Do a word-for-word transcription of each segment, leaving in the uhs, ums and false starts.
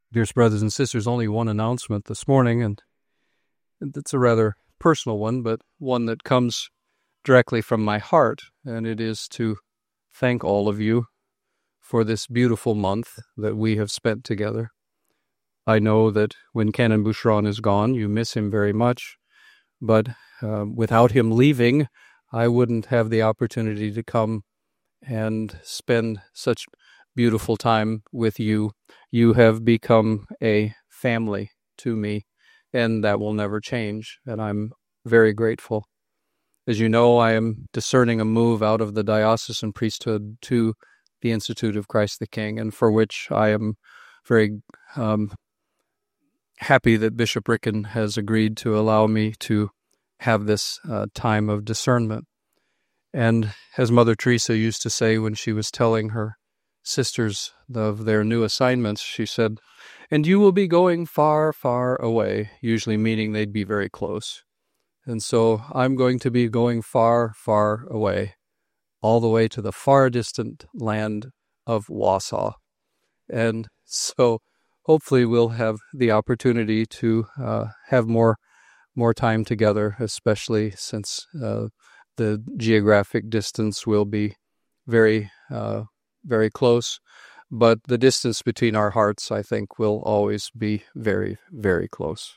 Dearest brothers and sisters, only one announcement this morning, and it's a rather personal one, but one that comes directly from my heart, and it is to thank all of you for this beautiful month that we have spent together. I know that when Canon Boucheron is gone, you miss him very much, but uh, without him leaving, I wouldn't have the opportunity to come and spend such beautiful time with you. You have become a family to me, and that will never change, and I'm very grateful. As you know, I am discerning a move out of the diocesan priesthood to the Institute of Christ the King, and for which I am very um, happy that Bishop Ricken has agreed to allow me to have this uh, time of discernment. And as Mother Teresa used to say when she was telling her sisters of their new assignments, she said, "And you will be going far, far away," usually meaning they'd be very close. And so I'm going to be going far, far away, all the way to the far distant land of Wausau. And so hopefully we'll have the opportunity to uh, have more more time together, especially since uh, the geographic distance will be very, uh, very close. But the distance between our hearts, I think, will always be very, very close.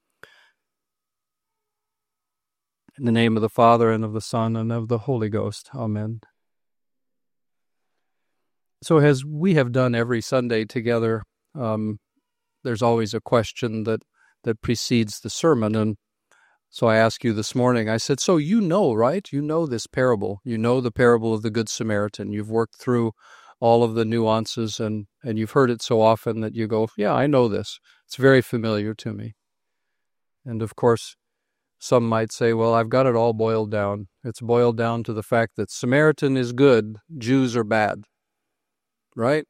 In the name of the Father, and of the Son, and of the Holy Ghost. Amen. So as we have done every Sunday together, um, there's always a question that, that precedes the sermon. And so I asked you this morning, I said, so you know, right? You know this parable. You know the parable of the Good Samaritan. You've worked through all of the nuances, and, and you've heard it so often that you go, yeah, I know this. It's very familiar to me. And of course, some might say, well, I've got it all boiled down. It's boiled down to the fact that Samaritan is good, Jews are bad. Right?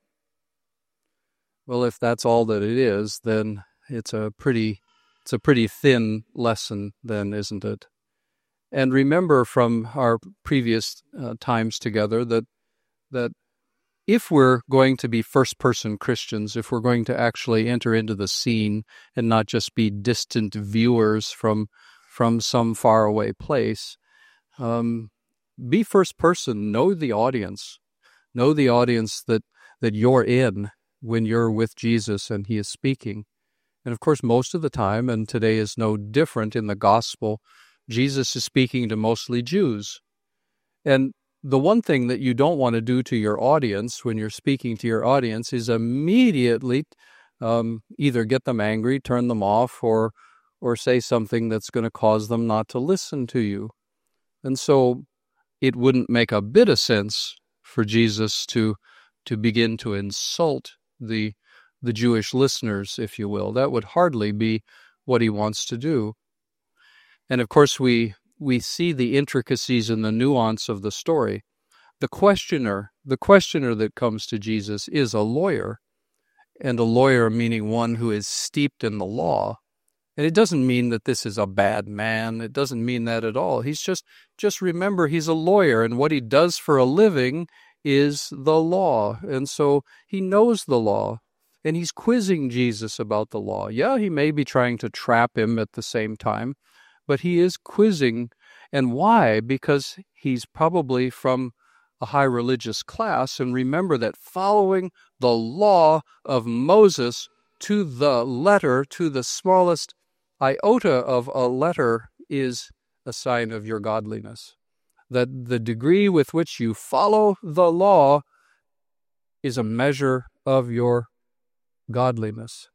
Well, if that's all that it is, then it's a pretty it's a pretty thin lesson then, isn't it? And remember from our previous uh, times together that that if we're going to be first-person Christians, if we're going to actually enter into the scene and not just be distant viewers from from some faraway place, um, be first-person, know the audience, know the audience that, that you're in when you're with Jesus and he is speaking. And of course, most of the time, and today is no different in the gospel, Jesus is speaking to mostly Jews. And the one thing that you don't want to do to your audience when you're speaking to your audience is immediately um, either get them angry, turn them off, or or say something that's going to cause them not to listen to you. And so it wouldn't make a bit of sense for Jesus to to begin to insult the the Jewish listeners, if you will. That would hardly be what he wants to do. And of course, we we see the intricacies and the nuance of the story. The questioner, the questioner that comes to Jesus is a lawyer, and a lawyer meaning one who is steeped in the law. And it doesn't mean that this is a bad man. It doesn't mean that at all. He's just, just remember, he's a lawyer, and what he does for a living is the law. And so he knows the law, and he's quizzing Jesus about the law. Yeah, he may be trying to trap him at the same time, but he is quizzing. And why? Because he's probably from a high religious class. And remember that following the law of Moses to the letter, to the smallest iota of a letter, is a sign of your godliness. That the degree with which you follow the law is a measure of your godliness.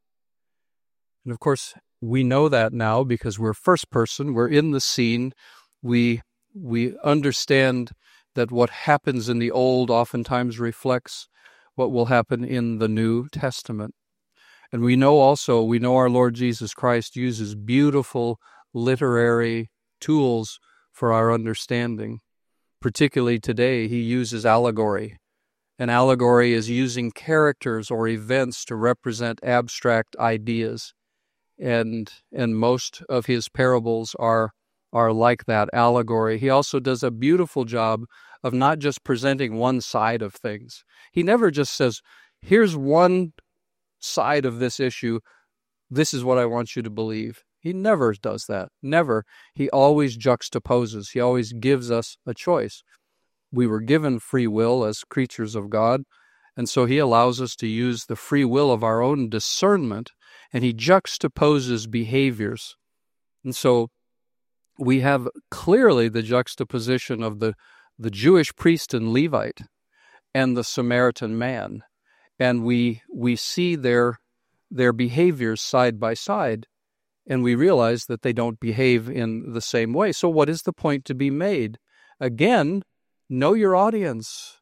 And of course, we know that now because we're first person, we're in the scene, we we understand that what happens in the Old oftentimes reflects what will happen in the New Testament. And we know also, we know our Lord Jesus Christ uses beautiful literary tools for our understanding. Particularly today, he uses allegory. An allegory is using characters or events to represent abstract ideas. And and most of his parables are are like that allegory. He also does a beautiful job of not just presenting one side of things. He never just says, here's one side of this issue. This is what I want you to believe. He never does that. Never. He always juxtaposes. He always gives us a choice. We were given free will as creatures of God, and so he allows us to use the free will of our own discernment, and he juxtaposes behaviors. And so we have clearly the juxtaposition of the, the Jewish priest and Levite and the Samaritan man, and we we see their their behaviors side by side, and we realize that they don't behave in the same way. So what is the point to be made? Again, know your audience.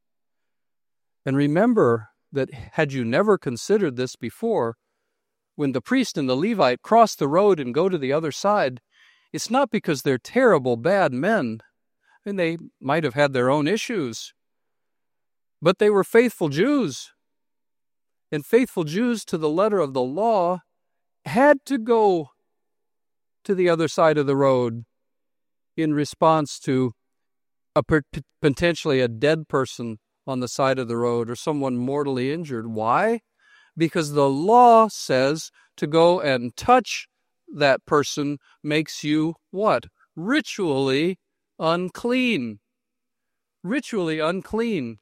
And remember that had you never considered this before, when the priest and the Levite cross the road and go to the other side, it's not because they're terrible, bad men. And they might have had their own issues, but they were faithful Jews. And faithful Jews to the letter of the law had to go to the other side of the road in response to a potentially a dead person on the side of the road or someone mortally injured. Why? Because the law says to go and touch that person makes you what? Ritually unclean. Ritually unclean.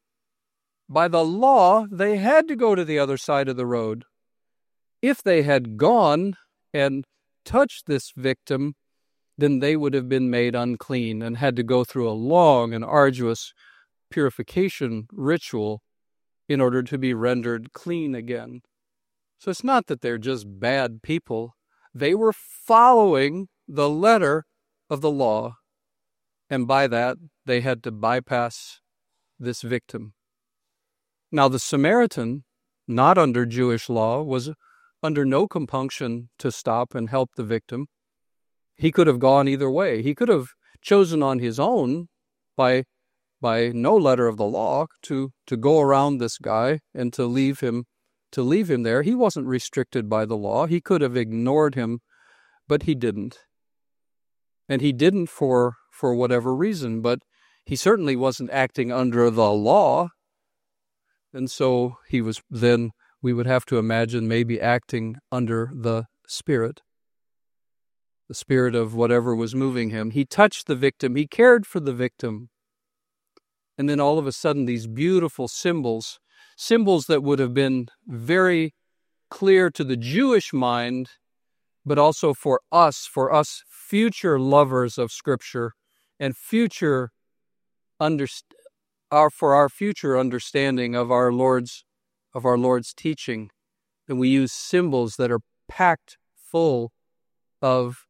By the law, they had to go to the other side of the road. If they had gone and touched this victim, then they would have been made unclean and had to go through a long and arduous purification ritual in order to be rendered clean again. So it's not that they're just bad people. They were following the letter of the law, and by that, they had to bypass this victim. Now, the Samaritan, not under Jewish law, was under no compunction to stop and help the victim. He could have gone either way. He could have chosen on his own, by by no letter of the law, to, to go around this guy and to leave him to leave him there. He wasn't restricted by the law. He could have ignored him, but he didn't. And he didn't for for whatever reason, but he certainly wasn't acting under the law. And so he was then, we would have to imagine, maybe acting under the Spirit, the Spirit of whatever was moving him. He touched the victim. He cared for the victim. And then all of a sudden, these beautiful symbols, symbols that would have been very clear to the Jewish mind, but also for us, for us future lovers of Scripture and future understanding, Our, for our future understanding of our Lord's of our Lord's teaching, and we use symbols that are packed full of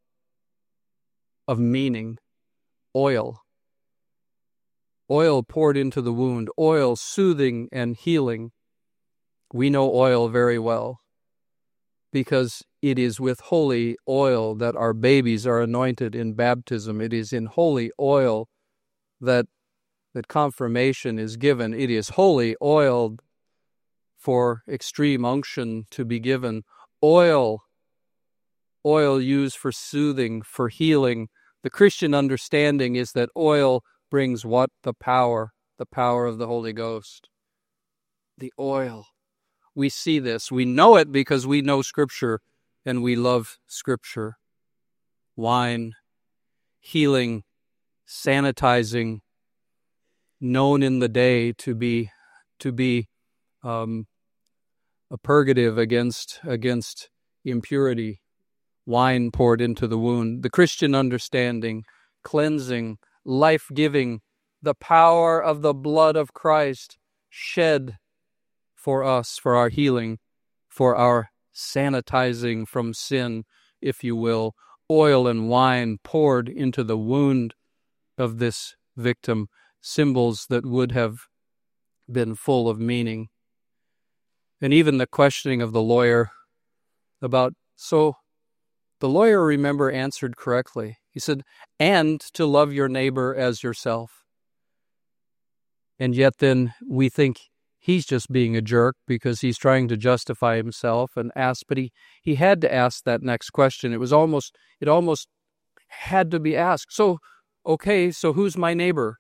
of meaning. Oil, oil poured into the wound, oil soothing and healing. We know oil very well because it is with holy oil that our babies are anointed in baptism. It is in holy oil that that confirmation is given. It is holy oil for extreme unction to be given. Oil, oil used for soothing, for healing. The Christian understanding is that oil brings what? The power, the power of the Holy Ghost. The oil. We see this. We know it because we know Scripture and we love Scripture. Wine, healing, sanitizing, known in the day to be to be um, a purgative against against impurity. Wine poured into the wound. The Christian understanding, cleansing, life-giving, the power of the blood of Christ shed for us, for our healing, for our sanitizing from sin, if you will. Oil and wine poured into the wound of this victim. Symbols that would have been full of meaning. And even the questioning of the lawyer about, so the lawyer, remember, answered correctly. He said, and to love your neighbor as yourself. And yet then we think he's just being a jerk because he's trying to justify himself and ask, but he, he had to ask that next question. It was almost, it almost had to be asked. So, okay, so who's my neighbor?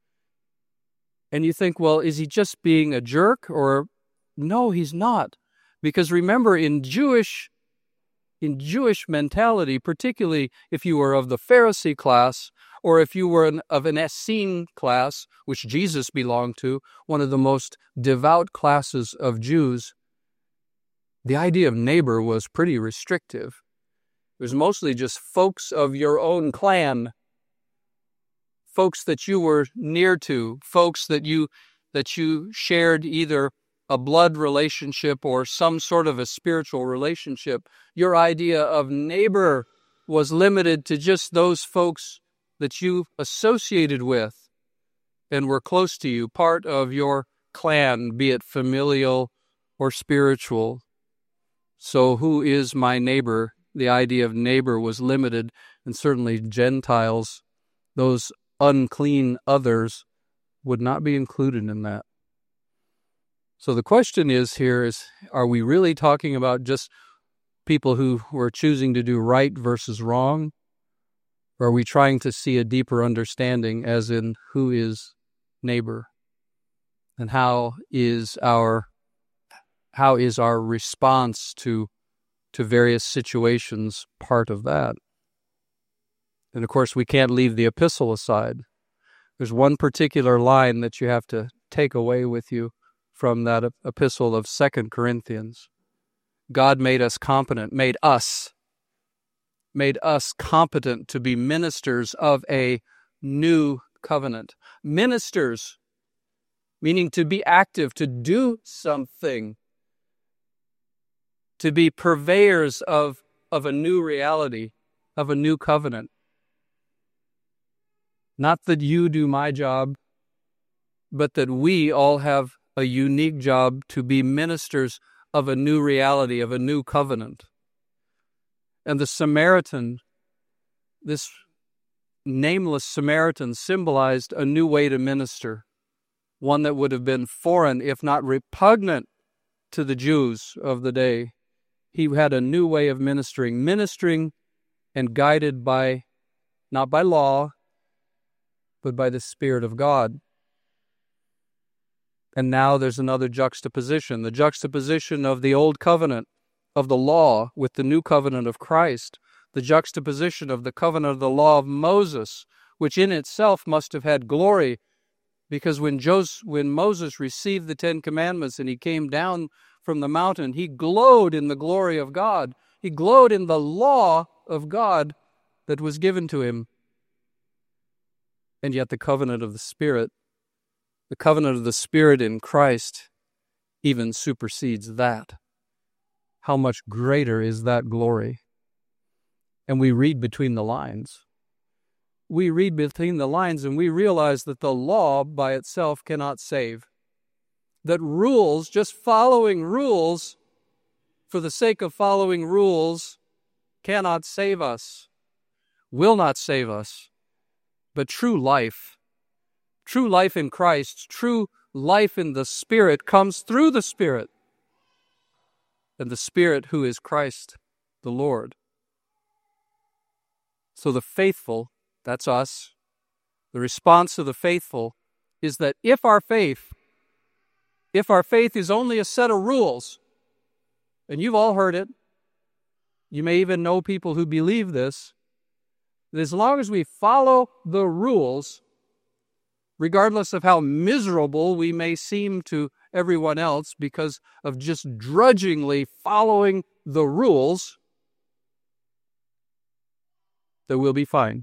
And you think, well, is he just being a jerk? Or no, he's not. Because remember, in Jewish in Jewish mentality, particularly if you were of the Pharisee class, or if you were an, of an Essene class, which Jesus belonged to, one of the most devout classes of Jews, the idea of neighbor was pretty restrictive. It was mostly just folks of your own clan, folks that you were near to, folks that you that you shared either a blood relationship or some sort of a spiritual relationship. Your idea of neighbor was limited to just those folks that you associated with and were close to you, part of your clan, be it familial or spiritual. So who is my neighbor? The idea of neighbor was limited, and certainly Gentiles, those unclean others, would not be included in that. So the question is here is, are we really talking about just people who were choosing to do right versus wrong? Or are we trying to see a deeper understanding, as in who is neighbor? And how is our how is our response to to various situations part of that? And of course, we can't leave the epistle aside. There's one particular line that you have to take away with you from that epistle of Second Corinthians. God made us competent, made us, made us competent to be ministers of a new covenant. Ministers, meaning to be active, to do something, to be purveyors of, of a new reality, of a new covenant. Not that you do my job, but that we all have a unique job to be ministers of a new reality, of a new covenant. And the Samaritan, this nameless Samaritan, symbolized a new way to minister, one that would have been foreign, if not repugnant, to the Jews of the day. He had a new way of ministering, ministering and guided by, not by law, but by the Spirit of God. And now there's another juxtaposition, the juxtaposition of the old covenant of the law with the new covenant of Christ, the juxtaposition of the covenant of the law of Moses, which in itself must have had glory, because when Joseph, when Moses received the Ten Commandments and he came down from the mountain, he glowed in the glory of God. He glowed in the law of God that was given to him. And yet the covenant of the Spirit, the covenant of the Spirit in Christ, even supersedes that. How much greater is that glory? And we read between the lines. We read between the lines and we realize that the law by itself cannot save. That rules, just following rules for the sake of following rules, cannot save us, will not save us. But true life, true life in Christ, true life in the Spirit comes through the Spirit. And the Spirit who is Christ the Lord. So the faithful, that's us, the response of the faithful is that if our faith, if our faith is only a set of rules, and you've all heard it, you may even know people who believe this, that as long as we follow the rules, regardless of how miserable we may seem to everyone else because of just drudgingly following the rules, that we'll be fine.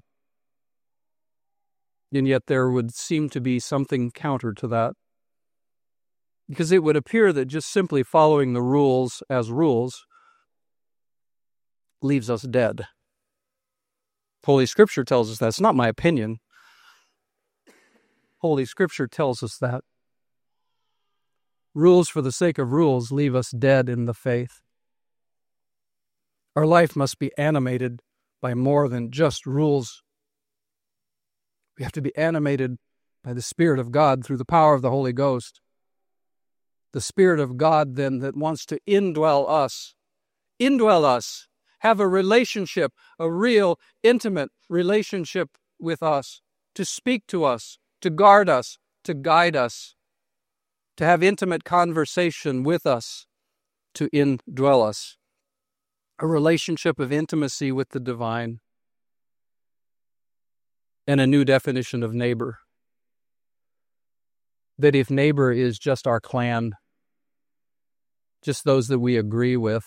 And yet there would seem to be something counter to that. Because it would appear that just simply following the rules as rules leaves us dead. Holy Scripture tells us that. It's not my opinion. Holy Scripture tells us that. Rules for the sake of rules leave us dead in the faith. Our life must be animated by more than just rules. We have to be animated by the Spirit of God through the power of the Holy Ghost. The Spirit of God, then, that wants to indwell us. Indwell us. Have a relationship, a real, intimate relationship with us. To speak to us, to guard us, to guide us. To have intimate conversation with us. to indwell us, a relationship of intimacy with the divine, and a new definition of neighbor. That if neighbor is just our clan, just those that we agree with,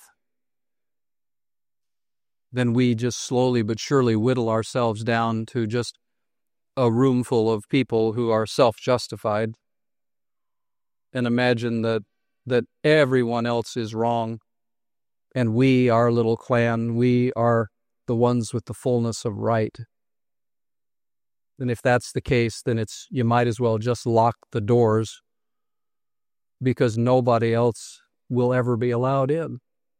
then we just slowly but surely whittle ourselves down to just a room full of people who are self-justified and imagine that that everyone else is wrong and we, our little clan, we are the ones with the fullness of right. And if that's the case, then it's you might as well just lock the doors because nobody else will ever be allowed in.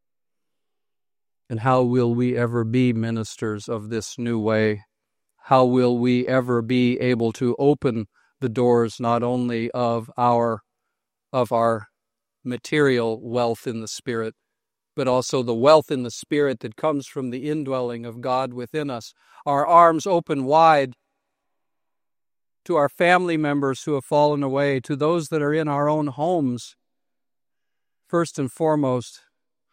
And how will we ever be ministers of this new way? How will we ever be able to open the doors not only of our of our material wealth in the Spirit, but also the wealth in the Spirit that comes from the indwelling of God within us, our arms open wide to our family members who have fallen away, to those that are in our own homes, first and foremost.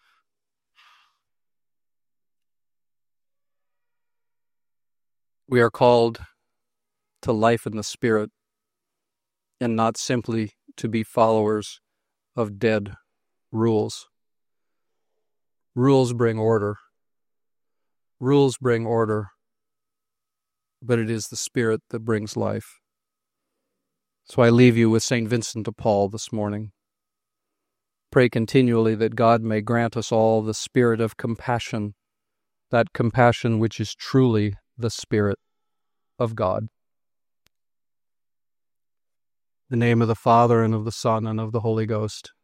We are called to life in the Spirit and not simply to be followers of dead rules. Rules bring order. Rules bring order. But it is the Spirit that brings life. So I leave you with Saint Vincent de Paul this morning. Pray continually that God may grant us all the spirit of compassion, that compassion which is truly the Spirit of God. In the name of the Father, and of the Son, and of the Holy Ghost.